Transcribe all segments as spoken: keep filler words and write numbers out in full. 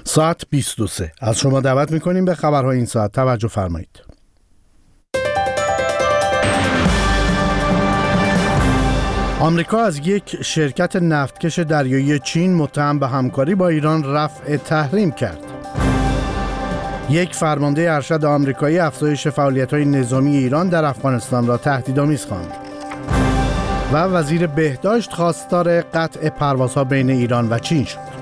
ساعت بیست و سه. از شما دعوت میکنیم به خبرهای این ساعت توجه فرمایید. آمریکا از یک شرکت نفتکش دریایی چین متهم به همکاری با ایران رفع تحریم کرد. یک فرمانده ارشد آمریکایی افزایش فعالیت‌های نظامی ایران در افغانستان را تهدیدآمیز خواند. و وزیر بهداشت خواستار قطع پروازها بین ایران و چین شد.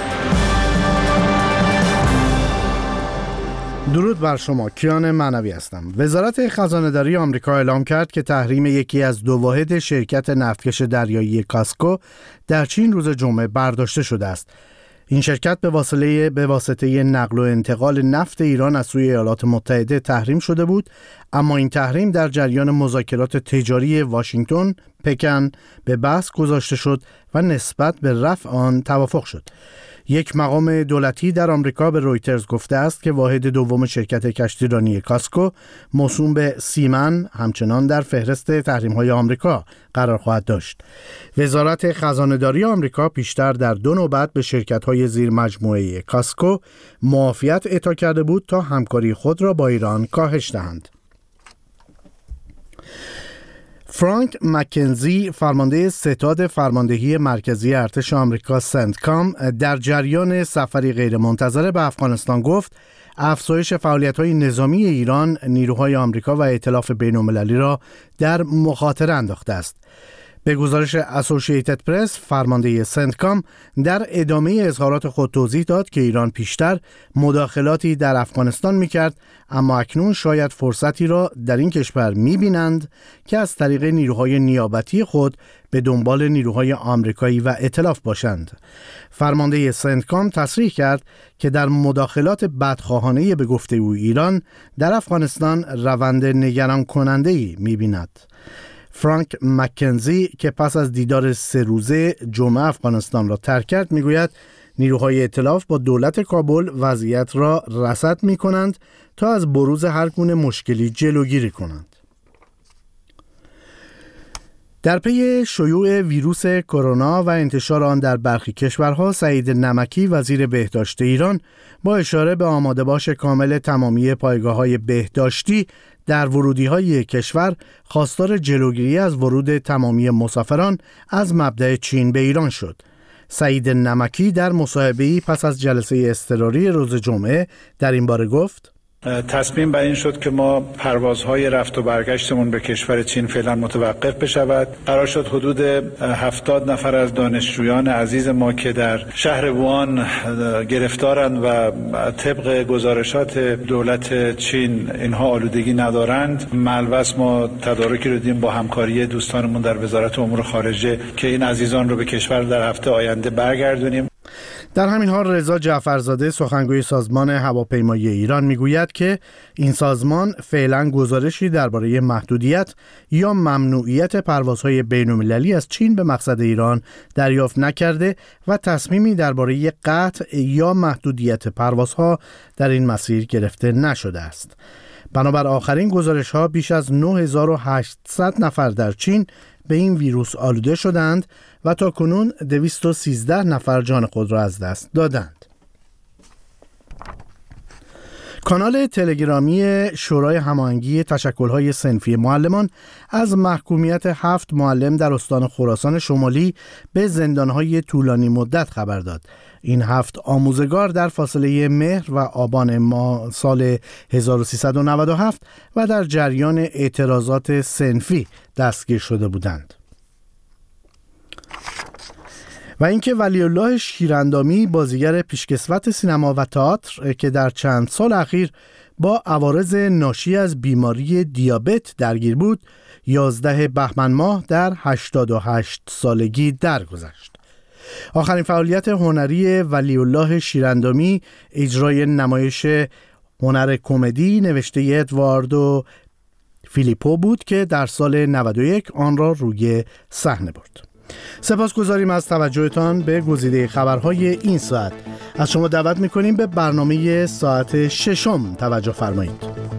درود بر شما، کیان معنوی هستم. وزارت خزانه‌داری آمریکا اعلام کرد که تحریم یکی از دو واحد شرکت نفتکش دریایی کاسکو در چین روز جمعه برداشته شده است. این شرکت به واسطه به واسطه نقل و انتقال نفت ایران از سوی ایالات متحده تحریم شده بود، اما این تحریم در جریان مذاکرات تجاری واشنگتن پکن به بحث گذاشته شد و نسبت به رفع آن توافق شد. یک مقام دولتی در آمریکا به رویترز گفته است که واحد دوم شرکت کشتیرانی کاسکو موسوم به سیمن همچنان در فهرست تحریم‌های آمریکا قرار خواهد داشت. وزارت خزانه‌داری آمریکا پیشتر در دو نوبت به شرکت‌های زیر مجموعه کاسکو معافیت اعطا کرده بود تا همکاری خود را با ایران کاهش دهند. فرانک مکنزی، فرمانده ستاد فرماندهی مرکزی ارتش آمریکا سنتکام، در جریان سفری غیرمنتظره به افغانستان گفت افزایش فعالیت‌های نظامی ایران نیروهای آمریکا و ائتلاف بین‌المللی را در مخاطره انداخته است. به گزارش اسوسییتد پرس، فرمانده سنتکام در ادامه اظهارات خود توضیح داد که ایران پیشتر مداخلاتی در افغانستان می‌کرد، اما اکنون شاید فرصتی را در این کشور می‌بینند که از طریق نیروهای نیابتی خود به دنبال نیروهای آمریکایی و ائتلاف باشند. فرمانده سنتکام تصریح کرد که در مداخلات بدخواهانه به گفته او ایران در افغانستان روند نگران کننده‌ای می‌بیند. فرانک مکنزی که پس از دیدار سه روزه جمعه افغانستان را ترک کرد میگوید نیروهای ائتلاف با دولت کابل وضعیت را رصد می کنند تا از بروز هر گونه مشکلی جلوگیری کنند. در پی شیوع ویروس کرونا و انتشار آن در برخی کشورها، سعید نمکی وزیر بهداشت ایران با اشاره به آماده باش کامل تمامی پایگاه‌های بهداشتی در ورودی‌های کشور خواستار جلوگیری از ورود تمامی مسافران از مبدأ چین به ایران شد. سعید نمکی در مصاحبه‌ای پس از جلسه اضطراری روز جمعه در این باره گفت: تصمیم بر این شد که ما پروازهای رفت و برگشتمون به کشور چین فعلا متوقف بشود. قرار شد حدود هفتاد نفر از دانشجویان عزیز ما که در شهر ووهان گرفتارند و طبق گزارشات دولت چین اینها آلودگی ندارند، ملوث ما تدارکی رو دیدیم با همکاری دوستانمون در وزارت امور خارجه که این عزیزان رو به کشور در هفته آینده برگردونیم. در همین حال رضا جعفرزاده، سخنگوی سازمان هواپیمایی ایران، میگوید که این سازمان فعلا گزارشی درباره محدودیت یا ممنوعیت پروازهای بین‌المللی از چین به مقصد ایران دریافت نکرده و تصمیمی درباره قطع یا محدودیت پروازها در این مسیر گرفته نشده است. بنابر آخرین گزارش‌ها بیش از نه هزار و هشتصد نفر در چین به این ویروس آلوده شدند و تا کنون دویست و سیزده نفر جان خود را از دست دادند. کانال تلگرامی شورای هماهنگی تشکل‌های صنفی معلمان از محکومیت هفت معلم در استان خراسان شمالی به زندان‌های طولانی مدت خبر داد. این هفت آموزگار در فاصله مهر و آبان ماه سال هزار و سیصد و نود و هفت و در جریان اعتراضات صنفی دستگیر شده بودند. و اینکه ولی الله شیراندامی، بازیگر پیشکسوت سینما و تئاتر که در چند سال اخیر با عوارض ناشی از بیماری دیابت درگیر بود، یازده بهمن ماه در هشتاد و هشت سالگی درگذشت. آخرین فعالیت هنری ولی الله شیراندامی اجرای نمایش هنر کمدی نوشته ادواردو فیلیپو بود که در سال نود و یک آن را روی صحنه برد. سپاسگزاریم از توجهتان به گزیده خبرهای این ساعت. از شما دعوت می‌کنیم به برنامه ساعت ششم توجه فرمایید.